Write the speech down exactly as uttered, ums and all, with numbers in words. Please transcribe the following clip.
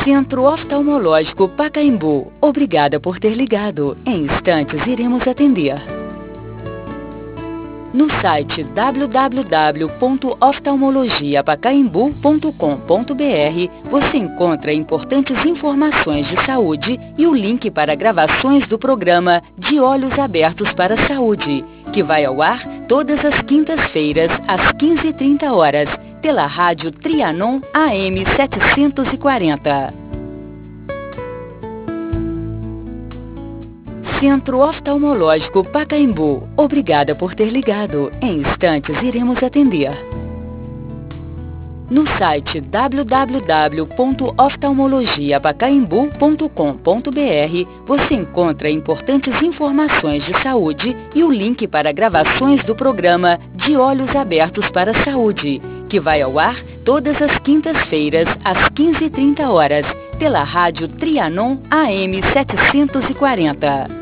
Centro Oftalmológico Pacaembu. Obrigada por ter ligado. Em instantes iremos atender. No site w w w ponto oftalmologia pacaembu ponto com ponto b r você encontra importantes informações de saúde e o link para gravações do programa De Olhos Abertos para a Saúde, que vai ao ar todas as quintas-feiras às quinze e trinta horas, pela rádio Trianon A M setecentos e quarenta. Centro Oftalmológico Pacaembu. Obrigada por ter ligado. Em instantes iremos atender. No site w w w ponto oftalmologia pacaembu ponto com ponto b r você encontra importantes informações de saúde e o link para gravações do programa De Olhos Abertos para a Saúde, que vai ao ar todas as quintas-feiras às quinze e trinta horas, pela rádio Trianon A M setecentos e quarenta.